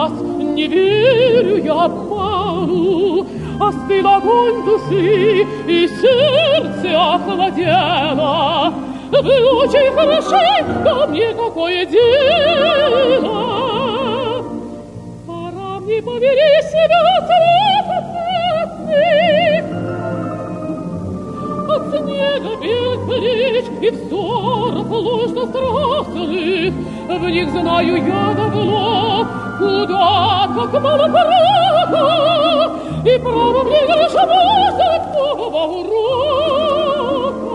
глаз, не верю я обману. Остыл огонь души, и сердце охладело. Вы очень хороши, да мне какое дело? Пора мне повели себя трепетный. От снега белых плеч и взоров ложно-страстных, в них знаю я давно, куда как мало праха, и право мне грешно такого урока.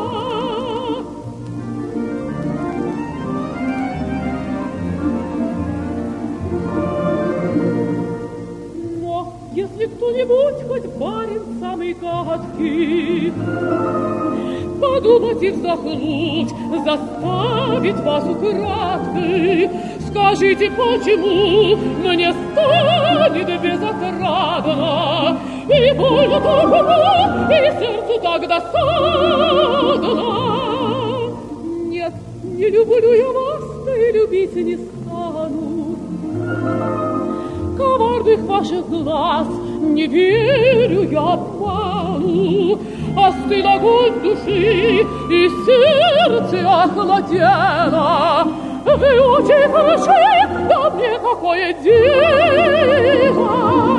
Но если кто-нибудь, хоть барин самый гадкий, подумать и вздохнуть, заставить вас украдкой, скажите, почему мне станет безотрадно, и больно так уму, и сердцу так досадно. Нет, не люблю я вас, да и любить не стану. Коварных ваших глаз не верю я обману. Остыл огонь души, и сердце охладело. Вы очень хороши, да мне какое дело?